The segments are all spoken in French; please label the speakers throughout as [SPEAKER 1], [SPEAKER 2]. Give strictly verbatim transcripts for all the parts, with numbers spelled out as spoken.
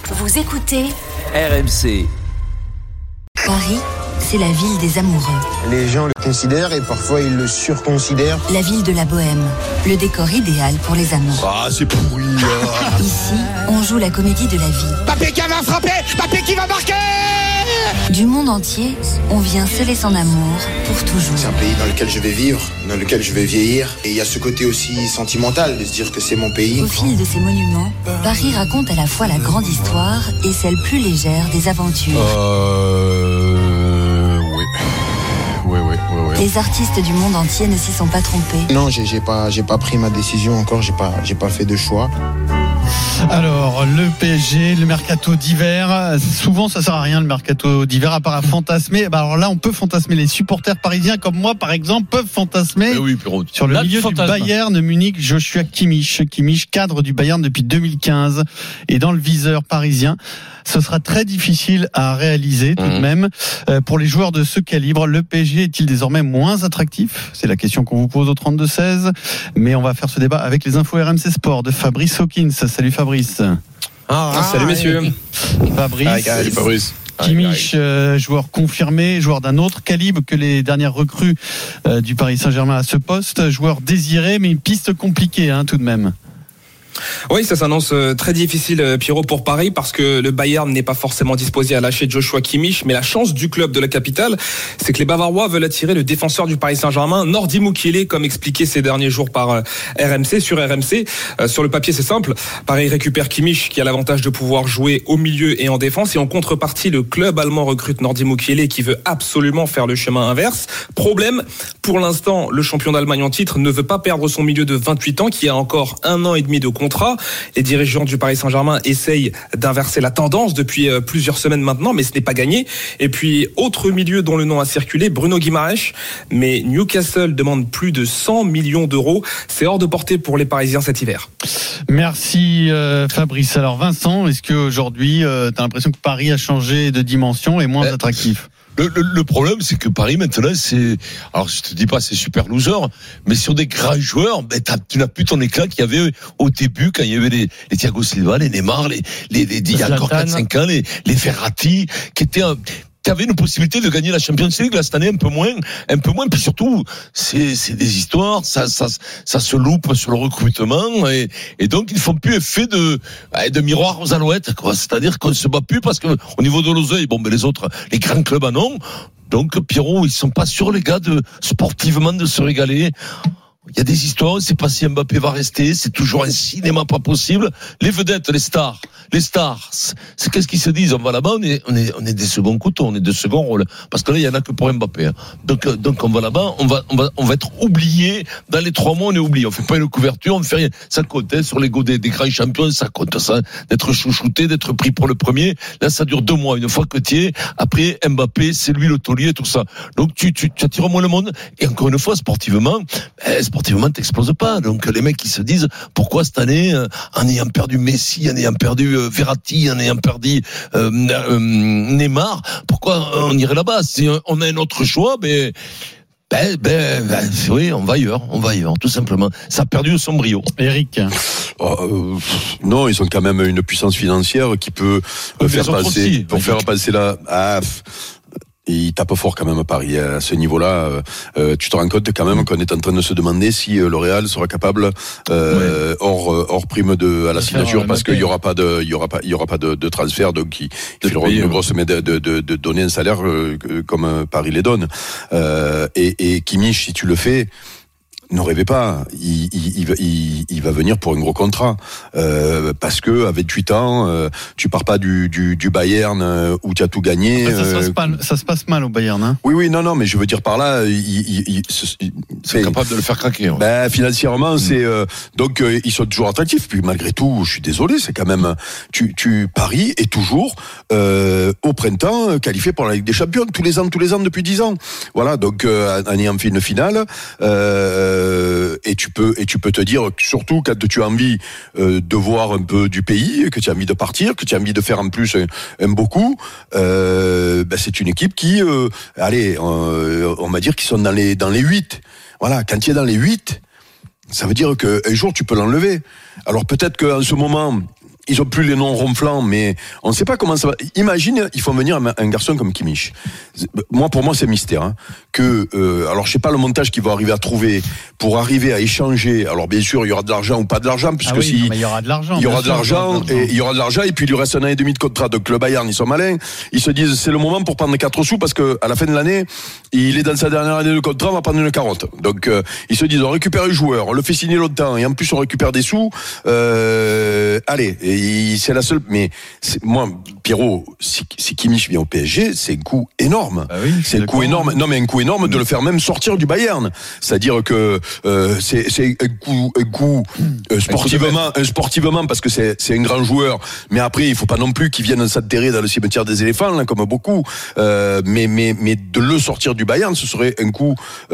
[SPEAKER 1] Vous écoutez
[SPEAKER 2] R M C.
[SPEAKER 3] Paris, c'est la ville des amoureux.
[SPEAKER 4] Les gens le considèrent et parfois ils le surconsidèrent.
[SPEAKER 3] La ville de la bohème, le décor idéal pour les amants.
[SPEAKER 5] Ah, c'est pourri. Ah.
[SPEAKER 3] Ici, on joue la comédie de la vie.
[SPEAKER 6] Mbappé qui va frapper, Mbappé qui va marquer.
[SPEAKER 3] Du monde entier, on vient sceller son amour pour toujours.
[SPEAKER 4] C'est un pays dans lequel je vais vivre, dans lequel je vais vieillir. Et il y a ce côté aussi sentimental de se dire que c'est mon pays.
[SPEAKER 3] Au fil de ces monuments, Paris raconte à la fois la grande histoire et celle plus légère des aventures.
[SPEAKER 5] Euh... Oui. Oui, oui, oui, oui.
[SPEAKER 3] Les artistes du monde entier ne s'y sont pas trompés.
[SPEAKER 4] Non, j'ai, j'ai pas, j'ai pas pris ma décision encore, j'ai pas, j'ai pas fait de choix.
[SPEAKER 7] Alors, le P S G, le mercato d'hiver, souvent ça sert à rien le mercato d'hiver à part à fantasmer. Bah alors là, on peut fantasmer. Les supporters parisiens comme moi, par exemple, peuvent fantasmer
[SPEAKER 5] Eh oui, Pierrot.
[SPEAKER 7] sur le
[SPEAKER 2] Là,
[SPEAKER 7] milieu du
[SPEAKER 2] fantasme.
[SPEAKER 7] Bayern Munich, Joshua Kimmich. Kimmich, cadre du Bayern depuis deux mille quinze, et dans le viseur parisien. Ce sera très difficile à réaliser tout de même. Euh, pour les joueurs de ce calibre, le P S G est-il désormais moins attractif ? C'est la question qu'on vous pose au trente-deux seize. Mais on va faire ce débat avec les infos R M C Sport de Fabrice Hawkins. Salut Fabrice.
[SPEAKER 8] Ah, salut messieurs.
[SPEAKER 7] Fabrice.
[SPEAKER 5] Salut Fabrice.
[SPEAKER 7] Kimmich, euh, joueur confirmé, joueur d'un autre calibre que les dernières recrues euh, du Paris Saint-Germain à ce poste. Joueur désiré, mais une piste compliquée hein, tout de même.
[SPEAKER 8] Oui, ça s'annonce très difficile, Pierrot, pour Paris, parce que le Bayern n'est pas forcément disposé à lâcher Joshua Kimmich, mais la chance du club de la capitale, c'est que les Bavarois veulent attirer le défenseur du Paris Saint-Germain, Nordi Mukiele, comme expliqué ces derniers jours par R M C, sur R M C. Euh, sur le papier, c'est simple. Paris récupère Kimmich, qui a l'avantage de pouvoir jouer au milieu et en défense, et en contrepartie, le club allemand recrute Nordi Mukiele, qui veut absolument faire le chemin inverse. Problème, pour l'instant, le champion d'Allemagne en titre ne veut pas perdre son milieu de vingt-huit ans, qui a encore un an et demi de contrat. Les dirigeants du Paris Saint-Germain essayent d'inverser la tendance depuis plusieurs semaines maintenant, mais ce n'est pas gagné. Et puis, autre milieu dont le nom a circulé, Bruno Guimaraes. Mais Newcastle demande plus de cent millions d'euros. C'est hors de portée pour les Parisiens cet hiver.
[SPEAKER 7] Merci euh, Fabrice. Alors Vincent, est-ce qu'aujourd'hui, euh, tu as l'impression que Paris a changé de dimension et moins euh, attractif ?
[SPEAKER 5] Le, le, le problème, c'est que Paris, maintenant, c'est... Alors, je te dis pas c'est super loser, mais sur des grands joueurs, ben, t'as, tu n'as plus ton éclat qu'il y avait au début, quand il y avait les, les Thiago Silva, les Neymar, les, les, les, il y a encore quatre cinq ans, les, les Verratti, qui étaient... Un, tu avais une possibilité de gagner la Champions League, là, cette année, un peu moins, un peu moins, puis surtout, c'est, c'est des histoires, ça, ça, ça se loupe sur le recrutement, et, et donc, ils font plus effet de, de miroir aux alouettes, quoi. C'est-à-dire qu'on se bat plus parce que, au niveau de l'oseille, bon, mais les autres, les grands clubs, ah non. Donc, Pierrot, ils sont pas sûrs, les gars, de, sportivement, de se régaler. Il y a des histoires, on ne sait pas si Mbappé va rester, c'est toujours un cinéma pas possible. Les vedettes, les stars, les stars, c'est qu'est-ce qu'ils se disent? On va là-bas, on est, on est, on est des seconds couteaux, on est de second rôle. Parce que là, il y en a que pour Mbappé. Hein. Donc, donc, on va là-bas, on va, on va, on va être oublié. Dans les trois mois, on est oublié. On fait pas une couverture, on ne fait rien. Ça compte, hein, sur l'ego des, des grands champions, ça compte, ça. D'être chouchouté, d'être pris pour le premier. Là, ça dure deux mois. Une fois que tu es, après, Mbappé, c'est lui le taulier, tout ça. Donc, tu, tu, tu attires moins le monde. Et encore une fois, sportivement, eh, sportivement, t'exploses pas. Donc les mecs qui se disent pourquoi cette année, euh, en ayant perdu Messi, en ayant perdu euh, Verratti, en ayant perdu euh, euh, Neymar, pourquoi on irait là-bas? Si on a un autre choix, ben ben, ben, ben oui, on va ailleurs, on va ailleurs, tout simplement. Ça a perdu son brio.
[SPEAKER 7] Eric.
[SPEAKER 9] Oh, euh, non, ils ont quand même une puissance financière qui peut euh, faire passer,
[SPEAKER 5] aussi,
[SPEAKER 9] pour faire passer la. Ah, il tape fort quand même à Paris à ce niveau-là. Euh, tu te rends compte quand même qu'on est en train de se demander si euh, le Real sera capable, euh, ouais. hors hors prime de à la signature, parce qu'il y aura pas de, il y aura pas, il y aura pas de, de transfert, donc il, il faudra une grosse de, de, de, de donner un salaire euh, comme Paris les donne. Euh, et, et Kimmich, si tu le fais. Ne rêvez pas, il, il, il, il, il va venir pour un gros contrat, euh, parce que à vingt-huit ans, euh, tu pars pas du, du, du Bayern euh, où tu as tout gagné.
[SPEAKER 7] Après, ça, se passe
[SPEAKER 9] euh,
[SPEAKER 7] pas, ça se passe mal au Bayern, hein.
[SPEAKER 9] Oui, oui, non, non, mais je veux dire par là, il, il, il, il
[SPEAKER 5] c'est capable de le faire craquer. Ouais.
[SPEAKER 9] Ben financièrement, mmh. c'est euh, donc euh, ils sont toujours attractifs. Puis malgré tout, je suis désolé, c'est quand même tu, tu Paris est toujours euh, au printemps qualifié pour la Ligue des Champions tous les ans, tous les ans depuis dix ans. Voilà, donc euh, en ayant fait une finale. Euh, Euh, et tu peux et tu peux te dire, surtout quand tu as envie euh, de voir un peu du pays, que tu as envie de partir, que tu as envie de faire en plus un, un beau coup, euh, ben c'est une équipe qui, euh, allez, euh, on va dire qu'ils sont dans les dans les huit. Voilà, quand tu es dans les huit, ça veut dire qu'un jour tu peux l'enlever. Alors peut-être qu'en ce moment, ils ont plus les noms ronflants, mais on ne sait pas comment ça va. Imagine, il faut venir un, un garçon comme Kimmich. Moi, pour moi, c'est mystère. Hein, que, euh, alors, je sais pas le montage qu'il va arriver à trouver pour arriver à échanger. Alors, bien sûr, il y aura de l'argent ou pas de l'argent, puisque
[SPEAKER 7] ah oui,
[SPEAKER 9] si
[SPEAKER 7] non, mais il y aura de l'argent.
[SPEAKER 9] il y aura de
[SPEAKER 7] sûr,
[SPEAKER 9] l'argent, et il y aura de l'argent, et puis il lui reste un an et demi de contrat. Donc le Bayern, ils sont malins. Ils se disent, c'est le moment pour prendre quatre sous, parce que à la fin de l'année, il est dans sa dernière année de contrat, on va prendre une carotte. Donc euh, ils se disent, on récupère le joueur, on le fait signer longtemps, et en plus on récupère des sous. Euh, allez, et c'est la seule. Mais c'est, moi, Pierrot, si, si Kimmich vient au P S G, c'est un coup énorme.
[SPEAKER 7] Ah oui,
[SPEAKER 9] c'est un coup énorme. Non, mais un coup énorme de le faire même sortir du Bayern. C'est-à-dire que euh, c'est, c'est un coup, un coup euh, sportivement, un sportivement, parce que c'est, c'est un grand joueur. Mais après, il faut pas non plus qu'il vienne s'enterrer dans le cimetière des éléphants, là, comme beaucoup. Euh, mais, mais, mais de le sortir du Bayern, ce serait un coup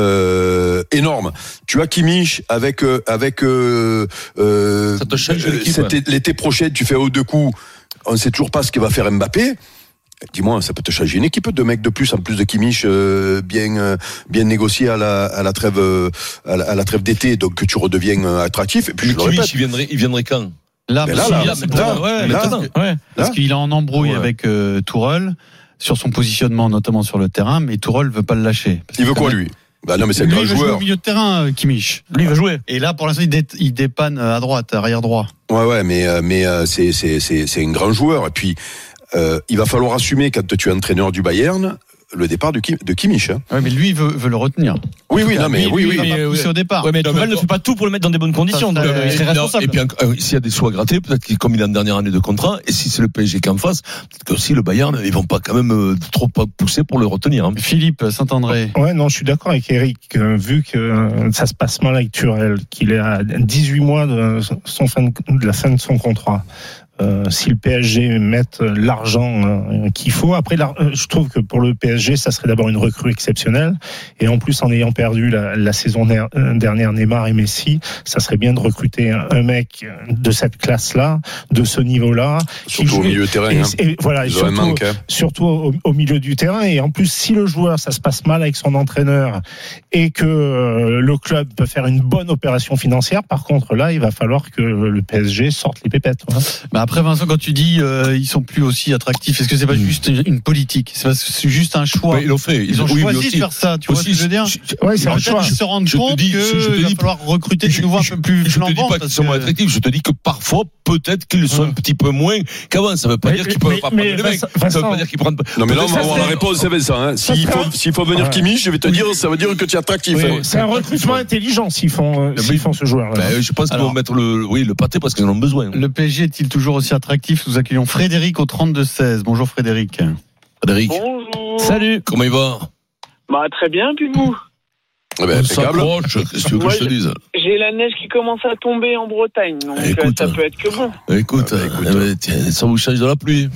[SPEAKER 9] euh, énorme. Tu as Kimmich avec, euh, avec. Euh, euh,
[SPEAKER 5] Ça te change
[SPEAKER 9] euh,
[SPEAKER 5] l'équipe.
[SPEAKER 9] cet, l'été prochain, tu fais haut deux coups. On ne sait toujours pas ce que va faire Mbappé. Dis-moi, ça peut te changer une équipe, deux mecs de plus en plus de Kimmich, euh, bien euh, bien négocié à la à la trêve euh, à, la, à la trêve d'été, donc que tu redeviens euh, attractif. Et puis
[SPEAKER 5] Mais
[SPEAKER 9] je le
[SPEAKER 5] Kimmich,
[SPEAKER 9] répète.
[SPEAKER 5] il viendrait, il viendrait quand?
[SPEAKER 7] Là,
[SPEAKER 9] Mais
[SPEAKER 7] parce
[SPEAKER 9] là,
[SPEAKER 7] qu'il-
[SPEAKER 9] là,
[SPEAKER 7] c'est
[SPEAKER 9] là,
[SPEAKER 7] pour-
[SPEAKER 5] ouais,
[SPEAKER 7] mais
[SPEAKER 5] là,
[SPEAKER 7] parce
[SPEAKER 5] là.
[SPEAKER 7] que-
[SPEAKER 5] Ouais.
[SPEAKER 7] parce qu'il est en embrouille
[SPEAKER 5] Ouais.
[SPEAKER 7] avec euh, Tourelle sur son positionnement, notamment sur le terrain, mais Tourelle veut pas le lâcher. Parce
[SPEAKER 9] Il veut
[SPEAKER 7] que
[SPEAKER 9] quoi
[SPEAKER 7] quand
[SPEAKER 9] lui? Bah non, mais c'est un
[SPEAKER 7] Lui,
[SPEAKER 9] grand
[SPEAKER 7] il veut jouer
[SPEAKER 9] joueur.
[SPEAKER 7] au milieu de terrain, euh, Kimmich.
[SPEAKER 1] Lui, il va jouer.
[SPEAKER 7] Et là, pour l'instant, il, dé- il dépanne à droite, arrière droit.
[SPEAKER 9] Ouais, ouais, mais euh, mais euh, c'est c'est c'est c'est un grand joueur. Et puis euh, il va falloir assumer quand tu es entraîneur du Bayern le départ de, Kim, de Kimmich. Hein.
[SPEAKER 7] Ouais, mais lui, il veut, veut le retenir.
[SPEAKER 9] Oui, oui,
[SPEAKER 7] Tout cas,
[SPEAKER 9] non, mais
[SPEAKER 7] lui,
[SPEAKER 9] oui,
[SPEAKER 7] lui,
[SPEAKER 9] oui.
[SPEAKER 7] il va
[SPEAKER 1] mais,
[SPEAKER 7] pas
[SPEAKER 1] oui.
[SPEAKER 7] pousser au départ.
[SPEAKER 1] Ouais, mais
[SPEAKER 5] Non,
[SPEAKER 1] Tourelle
[SPEAKER 5] mais-
[SPEAKER 1] ne fait pas tout pour le mettre dans des bonnes conditions.
[SPEAKER 7] Ça,
[SPEAKER 1] donc,
[SPEAKER 7] ça,
[SPEAKER 1] euh, il serait
[SPEAKER 5] Non,
[SPEAKER 1] responsable.
[SPEAKER 5] et puis, euh, s'il y a des sous à gratter, peut-être que comme il est en dernière année de contrat, et si c'est le P S G qui est en face, peut-être que aussi le Bayern, ils vont pas quand même euh, trop pas pousser pour le retenir. Hein.
[SPEAKER 7] Philippe Saint-André.
[SPEAKER 2] Ouais, non, je suis d'accord avec Eric. Euh, vu que euh, ça se passe mal avec Turel, qu'il est à dix-huit mois de, son fin de, de la fin de son contrat. Euh, si le P S G met l'argent euh, qu'il faut, après, la, euh, je trouve que pour le P S G, ça serait d'abord une recrue exceptionnelle. Et en plus, en ayant perdu la, la saison der- dernière Neymar et Messi, ça serait bien de recruter un, un mec de cette classe-là, de ce niveau-là,
[SPEAKER 9] Surtout au
[SPEAKER 2] joue-
[SPEAKER 9] milieu de terrain.
[SPEAKER 2] et,
[SPEAKER 9] Hein.
[SPEAKER 2] et voilà, et
[SPEAKER 9] Ils auraient un
[SPEAKER 2] surtout,
[SPEAKER 9] manque. Hein.
[SPEAKER 2] surtout au, au milieu du terrain. Et en plus, si le joueur, ça se passe mal avec son entraîneur et que euh, le club peut faire une bonne opération financière, par contre, là, il va falloir que le P S G sorte les pépettes. Hein.
[SPEAKER 7] Bah après, Vincent, quand tu dis euh, ils sont plus aussi attractifs, est-ce que c'est pas juste une, une politique? C'est, pas, c'est juste un choix.
[SPEAKER 5] Ouais, ils l'ont fait.
[SPEAKER 7] Ils ont
[SPEAKER 5] oui, mais
[SPEAKER 7] choisi
[SPEAKER 5] aussi-
[SPEAKER 7] de faire ça. Tu vois
[SPEAKER 5] aussi,
[SPEAKER 7] ce que je veux dire?
[SPEAKER 5] je-
[SPEAKER 2] Ouais, c'est un
[SPEAKER 7] Peut-être
[SPEAKER 2] choix.
[SPEAKER 7] qu'ils se rendent
[SPEAKER 5] Je te
[SPEAKER 7] compte
[SPEAKER 5] dis-
[SPEAKER 7] qu'il
[SPEAKER 5] je- je te
[SPEAKER 7] va
[SPEAKER 5] dis-
[SPEAKER 7] falloir recruter des
[SPEAKER 5] Je-
[SPEAKER 7] nouveaux un
[SPEAKER 5] je-
[SPEAKER 7] peu plus
[SPEAKER 5] Je te dis
[SPEAKER 7] flambants.
[SPEAKER 5] pas qu'ils
[SPEAKER 7] parce
[SPEAKER 5] sont
[SPEAKER 7] que-
[SPEAKER 5] attractifs, je te dis que parfois, peut-être qu'ils sont un petit peu moins qu'avant. Ça veut pas
[SPEAKER 2] Mais-
[SPEAKER 5] dire qu'ils peuvent
[SPEAKER 2] mais-
[SPEAKER 5] pas
[SPEAKER 2] mais
[SPEAKER 5] prendre les mecs.
[SPEAKER 2] Vincent-
[SPEAKER 5] Ça veut
[SPEAKER 2] Vincent-
[SPEAKER 5] pas dire qu'ils prennent pas.
[SPEAKER 9] Non, mais là, on
[SPEAKER 5] Peut-être
[SPEAKER 9] va
[SPEAKER 5] ça,
[SPEAKER 9] avoir la
[SPEAKER 5] c'est-
[SPEAKER 9] réponse, c'est Vincent. Hein.
[SPEAKER 2] Ça
[SPEAKER 9] S'il
[SPEAKER 2] sera-
[SPEAKER 9] faut, s'il faut venir
[SPEAKER 2] Ouais.
[SPEAKER 9] Kimmich, je vais te dire, ça veut dire que tu es attractif.
[SPEAKER 2] Oui,
[SPEAKER 9] hein.
[SPEAKER 2] c'est un recrutement intelligent s'ils font, euh,
[SPEAKER 5] Mais-
[SPEAKER 2] s'ils font ce joueur.
[SPEAKER 5] Ben, je pense qu'ils
[SPEAKER 7] Alors-
[SPEAKER 5] vont mettre le, oui, le pâté parce qu'ils en ont besoin.
[SPEAKER 7] Le P S G est-il toujours aussi attractif? Nous accueillons Frédéric au trente-deux seize. Bonjour Frédéric.
[SPEAKER 5] Frédéric,
[SPEAKER 10] Bonjour.
[SPEAKER 1] Salut.
[SPEAKER 5] comment il va?
[SPEAKER 10] Bah très bien, puis vous.
[SPEAKER 9] Eh ben,
[SPEAKER 5] On
[SPEAKER 9] impeccable.
[SPEAKER 5] s'approche. Qu'est-ce que tu veux que
[SPEAKER 10] Moi,
[SPEAKER 5] je te dise?
[SPEAKER 10] J'ai la neige qui commence à tomber en Bretagne, donc euh,
[SPEAKER 5] Écoute,
[SPEAKER 10] ça peut être que bon.
[SPEAKER 5] Écoute,
[SPEAKER 9] Ah, bah, écoute.
[SPEAKER 5] eh ben, tiens, ça vous change de la pluie.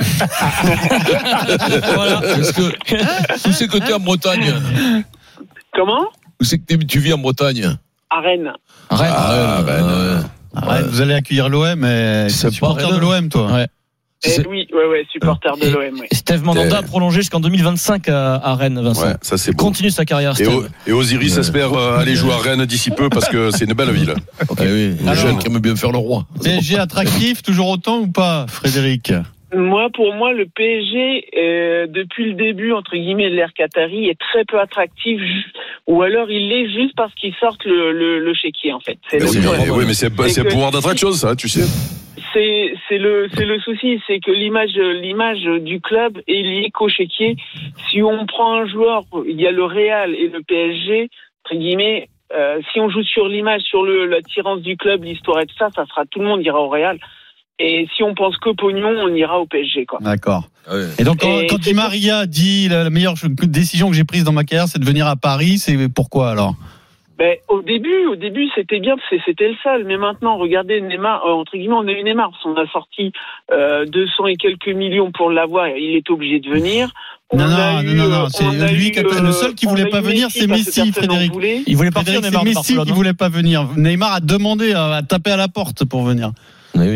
[SPEAKER 1] Voilà.
[SPEAKER 5] Est-ce que, où c'est que tu es en Bretagne?
[SPEAKER 10] Comment?
[SPEAKER 5] Où c'est que t'es- tu vis en Bretagne?
[SPEAKER 10] À Rennes.
[SPEAKER 1] Arrête.
[SPEAKER 5] Ah, ben, ouais.
[SPEAKER 7] Arrête, vous allez accueillir l'O M, mais
[SPEAKER 5] C'est
[SPEAKER 7] c'est
[SPEAKER 5] pas
[SPEAKER 7] supporter
[SPEAKER 5] Rennes.
[SPEAKER 7] de l'O M, toi.
[SPEAKER 1] Ouais.
[SPEAKER 10] Eh
[SPEAKER 5] C'est-
[SPEAKER 10] oui, ouais, ouais, supporter de
[SPEAKER 1] Et-
[SPEAKER 10] l'O M, oui.
[SPEAKER 1] Steve Mandanda
[SPEAKER 9] Euh,
[SPEAKER 1] a prolongé jusqu'en deux mille vingt-cinq à, à Rennes, Vincent.
[SPEAKER 9] Ouais, ça c'est bon.
[SPEAKER 1] Continue sa carrière,
[SPEAKER 9] Et,
[SPEAKER 1] Steve.
[SPEAKER 9] O- et Osiris
[SPEAKER 5] Ouais.
[SPEAKER 9] espère euh, aller jouer à Rennes d'ici peu parce que c'est une belle ville.
[SPEAKER 5] Eh oui, les
[SPEAKER 7] Alors-
[SPEAKER 5] jeunes qui aiment bien faire le roi.
[SPEAKER 7] P S G attractif, toujours autant ou pas, Frédéric?
[SPEAKER 10] Moi, pour moi, le P S G, euh, depuis le début, entre guillemets, de l'ère Qatari, est très peu attractif, ju- ou alors il l'est juste parce qu'ils sortent le, le, le chéquier, en fait. C'est
[SPEAKER 9] Mais
[SPEAKER 10] le
[SPEAKER 9] oui,
[SPEAKER 10] problème.
[SPEAKER 9] mais, oui, mais c'est,
[SPEAKER 10] C'est
[SPEAKER 9] c'est
[SPEAKER 10] que-
[SPEAKER 9] un pouvoir d'attraction, ça, tu sais.
[SPEAKER 10] C'est c'est le c'est le souci, c'est que l'image l'image du club est liée qu'au chéquier. Si on prend un joueur, il y a le Real et le P S G, entre guillemets, euh, si on joue sur l'image, sur le l'attirance du club, l'histoire et tout ça, ça sera tout le monde ira au Real. Et si on pense que pognon, on ira au P S G, quoi.
[SPEAKER 7] D'accord.
[SPEAKER 5] Ah ouais.
[SPEAKER 7] Et donc, quand,
[SPEAKER 10] Et
[SPEAKER 7] quand Di Maria dit la, la meilleure décision que j'ai prise dans ma carrière, c'est de venir à Paris, c'est pourquoi alors?
[SPEAKER 10] Ben, au début, au début, c'était bien, parce que c'était le seul. Mais maintenant, regardez, Neymar, euh, entre guillemets, on a eu Neymar. On a sorti euh, deux cents et quelques millions pour l'avoir. Il est obligé de venir. On
[SPEAKER 7] Non,
[SPEAKER 10] a
[SPEAKER 7] non,
[SPEAKER 10] eu,
[SPEAKER 7] non, non,
[SPEAKER 10] euh,
[SPEAKER 7] c'est
[SPEAKER 10] on a
[SPEAKER 7] lui
[SPEAKER 10] eu,
[SPEAKER 7] qui a- le seul qui
[SPEAKER 10] on
[SPEAKER 7] voulait
[SPEAKER 10] a
[SPEAKER 7] pas
[SPEAKER 10] eu
[SPEAKER 7] venir, c'est
[SPEAKER 10] parce que
[SPEAKER 7] Messi,
[SPEAKER 10] personne n'en
[SPEAKER 7] Frédéric.
[SPEAKER 10] voulait.
[SPEAKER 1] Il voulait partir,
[SPEAKER 7] Frédéric,
[SPEAKER 1] Neymar,
[SPEAKER 7] c'est
[SPEAKER 1] de
[SPEAKER 7] Messi qui
[SPEAKER 1] Barcelone.
[SPEAKER 7] voulait pas venir. Neymar a demandé à, à taper à la porte pour venir.
[SPEAKER 5] Oui, oui.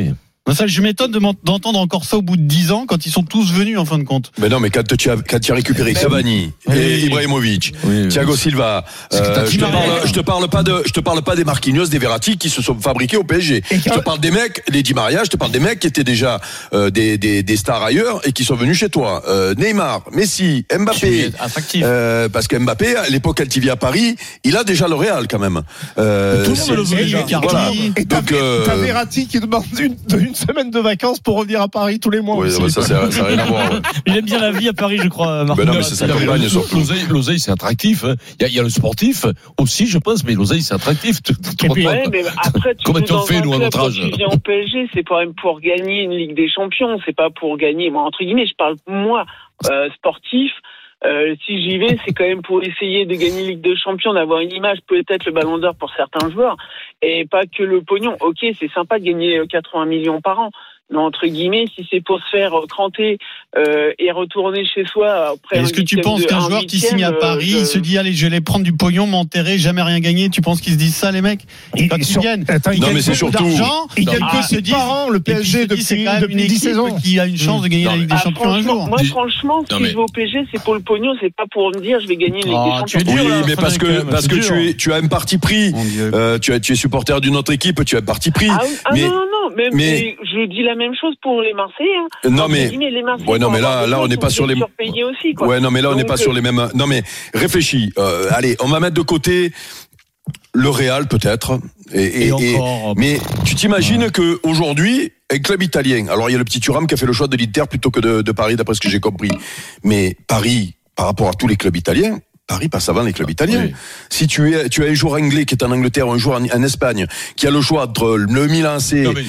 [SPEAKER 7] Ça, je m'étonne de d'entendre encore ça au bout de dix ans quand ils sont tous venus en fin de compte.
[SPEAKER 9] Mais non, mais quand tu as, quand tu as récupéré Cavani, oui, et Ibrahimovic, oui, Thiago oui. Silva, euh, je te parle, je te parle pas de, je te parle pas des Marquinhos, des Verratti qui se sont fabriqués au P S G. Et je te parle des mecs, les Di Maria, je te parle des mecs qui étaient déjà euh, des, des, des stars ailleurs et qui sont venus chez toi. Euh, Neymar, Messi, Mbappé. Euh, parce que Mbappé, à l'époque quand il vit à Paris, il a déjà le Real quand même. Euh,
[SPEAKER 2] Tout le monde le veut déjà. Voilà. Et t'as, Donc, euh... t'as Verratti qui demande une, une semaine de vacances pour revenir à Paris tous les mois.
[SPEAKER 9] Oui, ouais, ça, ça, ça a rien à voir. Ouais.
[SPEAKER 1] Il aime bien la vie à Paris, je crois.
[SPEAKER 9] Ben non, mais c'est sa campagne surtout.
[SPEAKER 5] L'oseille, l'oseille, c'est attractif. Il y, a, il y a le sportif aussi, je pense, mais l'oseille, c'est attractif.
[SPEAKER 10] Puis, ouais, mais après, tu
[SPEAKER 5] comment tu
[SPEAKER 10] en
[SPEAKER 5] fais, nous, à notre âge?
[SPEAKER 10] Tu viens au P S G, c'est quand même pour gagner une Ligue des Champions. C'est pas pour gagner, moi, entre guillemets, je parle, moi, euh, sportif. Euh, si j'y vais, c'est quand même pour essayer de gagner Ligue des Champions, d'avoir une image, peut-être le Ballon d'Or pour certains joueurs, et pas que le pognon. Ok, c'est sympa de gagner quatre-vingts millions par an, mais entre guillemets, si c'est pour se faire cranter euh, et retourner chez soi après.
[SPEAKER 7] Est-ce que tu penses qu'un joueur qui signe à Paris, euh, je... il se dit allez, je vais prendre du pognon, m'enterrer, jamais rien gagner? Tu penses qu'ils se disent ça, les mecs?
[SPEAKER 2] Et
[SPEAKER 7] quand ils
[SPEAKER 2] sur...
[SPEAKER 7] gagnent,
[SPEAKER 2] Attends,
[SPEAKER 7] ils
[SPEAKER 2] non,
[SPEAKER 7] gagnent
[SPEAKER 2] mais c'est
[SPEAKER 7] surtout
[SPEAKER 2] d'argent. Ils gagnent que six par an. Le P S G depuis
[SPEAKER 7] c'est quand même
[SPEAKER 2] depuis
[SPEAKER 7] une
[SPEAKER 2] dix saisons
[SPEAKER 7] qui a une chance de gagner
[SPEAKER 5] non,
[SPEAKER 7] la Ligue des
[SPEAKER 10] ah,
[SPEAKER 7] Champions un jour.
[SPEAKER 10] Moi, franchement, si mais... je vais au P S G, c'est pour le pognon, c'est pas pour me dire je vais gagner une Ligue
[SPEAKER 7] oh,
[SPEAKER 10] des Champions.
[SPEAKER 7] Dur,
[SPEAKER 9] oui,
[SPEAKER 7] là,
[SPEAKER 9] mais parce que parce que tu es tu as un parti pris. Euh, tu as tu es supporter d'une autre équipe, tu as un parti pris.
[SPEAKER 10] Ah, ah mais, non non non, mais, mais je dis la même chose pour les Marseillais. Hein.
[SPEAKER 9] Non mais ouais non mais là là on n'est pas sur les
[SPEAKER 10] aussi, quoi.
[SPEAKER 9] Ouais non mais là on n'est pas sur les mêmes. Non mais réfléchis. Euh, allez, on va mettre de côté le Real peut-être. Et, et, et, et mais tu t'imagines ouais. que aujourd'hui un club italien. Alors il y a le petit Thuram qui a fait le choix de l'Inter plutôt que de, de Paris d'après ce que j'ai compris. Mais Paris par rapport à tous les clubs italiens. Paris passe avant les clubs italiens. Oui. Si tu es, tu as un joueur anglais qui est en Angleterre, un joueur en, en Espagne, qui a le choix entre le Milan A C, mais...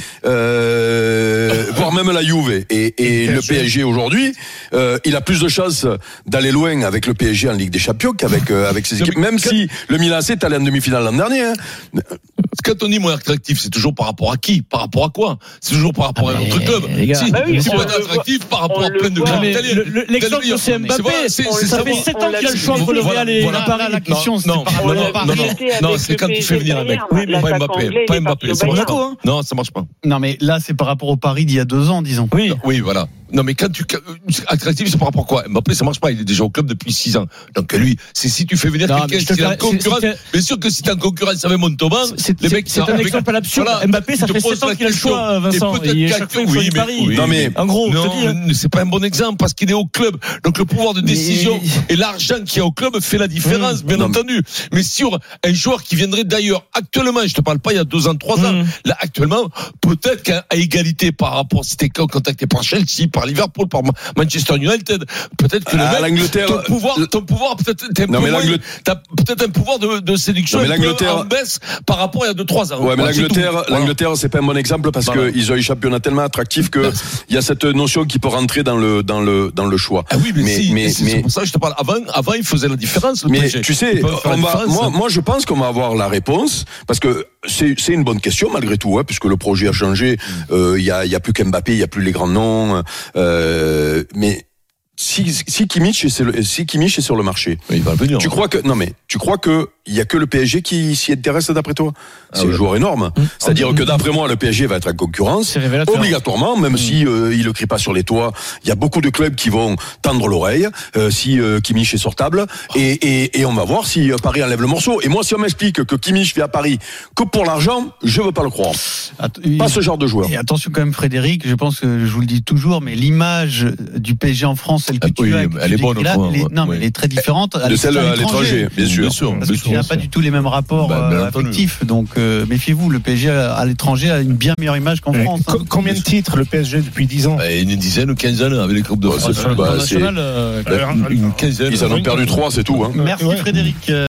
[SPEAKER 9] euh, voire même la Juve et, et, et le P S G aujourd'hui, euh, il a plus de chances d'aller loin avec le P S G en Ligue des Champions qu'avec euh, avec ses équipes. Même si le Milan A C est allé en demi-finale l'an dernier. Hein.
[SPEAKER 5] Quand on dit moins attractif, c'est toujours par rapport à qui? Par rapport à quoi? C'est toujours par rapport ah à notre club. Si,
[SPEAKER 10] bah oui,
[SPEAKER 5] si on, on être attractif par rapport à plein de clubs italiens.
[SPEAKER 1] L'exemple de c'est Mbappé, c'est, c'est, ça fait sept ans qu'il a le choix entre le Real et la Paris. La question,
[SPEAKER 5] non, non, non, non, non, c'est quand tu fais venir un mec. Oui, mais pas Mbappé, pas Mbappé. C'est Monaco, hein. Non, ça marche pas.
[SPEAKER 7] Non, mais là, c'est par rapport au Paris d'il y a deux ans, disons.
[SPEAKER 5] Oui, oui, voilà. Non, mais quand tu attractif, c'est par rapport à quoi? Mbappé, ça marche pas. Il est déjà au club depuis six ans. Donc lui, c'est si tu fais venir non, quelqu'un qui est en concurrence. Bien sûr que si t'es en concurrence avec Montauban,
[SPEAKER 1] les mecs, c'est un exemple à l'absurde. Mbappé, ça fait sept ans qu'il a le choix, Vincent. Et chaque fois, il faut Paris.
[SPEAKER 5] Non, mais en gros, c'est pas un bon exemple parce qu'il est au club. Donc le pouvoir de décision et l'argent qu'il y a au club fait la différence, bien entendu. Mais sur un joueur qui viendrait d'ailleurs actuellement, je te parle pas il y a deux ans, trois ans. Là, actuellement, peut-être qu'à égalité par rapport, si t'es contacté par Chelsea, par Liverpool, par Manchester United, peut-être que
[SPEAKER 9] ah,
[SPEAKER 5] le mec, ton pouvoir, ton pouvoir peut-être, t'as,
[SPEAKER 9] non, mais moins,
[SPEAKER 5] t'as peut-être un pouvoir de, de séduction
[SPEAKER 9] non, mais l'Angleterre
[SPEAKER 5] en baisse par rapport à il y a deux trois ans.
[SPEAKER 9] Ouais, mais l'Angleterre, voilà. l'Angleterre, c'est pas un bon exemple parce voilà. que ils ont un championnat tellement attractif que il y a cette notion qui peut rentrer dans le dans le dans le choix.
[SPEAKER 5] Ah oui, mais, mais, si, mais, c'est, mais c'est pour ça que je te parle. Avant, avant, il faisait la différence. Le
[SPEAKER 9] mais
[SPEAKER 5] P S G.
[SPEAKER 9] Tu sais, on va, moi, moi, je pense qu'on va avoir la réponse parce que c'est c'est une bonne question malgré tout, hein, puisque le projet a changé. Il euh, y a il y a plus qu'Mbappé, il y a plus les grands noms. Euh, mais si si Kimmich est sur le, si Kimmich est sur le marché,
[SPEAKER 5] il va venir,
[SPEAKER 9] tu hein. crois que non mais tu crois que il y a que le P S G qui s'y intéresse d'après toi? C'est ah ouais. un joueur énorme. Mmh. C'est-à-dire mmh. que d'après moi le P S G va être en concurrence obligatoirement, même mmh. si euh, il le crie pas sur les toits. Il y a beaucoup de clubs qui vont tendre l'oreille euh, si euh, Kimmich est sur table oh. et, et et on va voir si euh, Paris enlève le morceau. Et moi si on m'explique que Kimmich vient à Paris que pour l'argent, je veux pas le croire. Att- pas ce genre de joueur.
[SPEAKER 7] Et attention quand même Frédéric, je pense que je vous le dis toujours, mais l'image du P S G en France, celle que tu
[SPEAKER 5] oui,
[SPEAKER 7] as,
[SPEAKER 5] elle est bonne.
[SPEAKER 7] Là,
[SPEAKER 5] fois,
[SPEAKER 7] les,
[SPEAKER 5] ouais.
[SPEAKER 7] non, mais elle est très différente
[SPEAKER 9] de celle à l'étranger, bien sûr.
[SPEAKER 5] Bien sûr.
[SPEAKER 7] Parce que tu n'as pas du tout les mêmes rapports
[SPEAKER 5] bah,
[SPEAKER 7] euh, affectifs. Donc euh, méfiez-vous, le P S G à l'étranger a une bien meilleure image qu'en
[SPEAKER 2] ouais.
[SPEAKER 7] France.
[SPEAKER 2] Hein. Combien de titres le P S G depuis dix ans?
[SPEAKER 5] Bah, une dizaine ou quinzaine avec les clubs de France.
[SPEAKER 2] Une quinzaine.
[SPEAKER 9] Ils en ont perdu trois, c'est tout. Hein.
[SPEAKER 7] Merci Frédéric.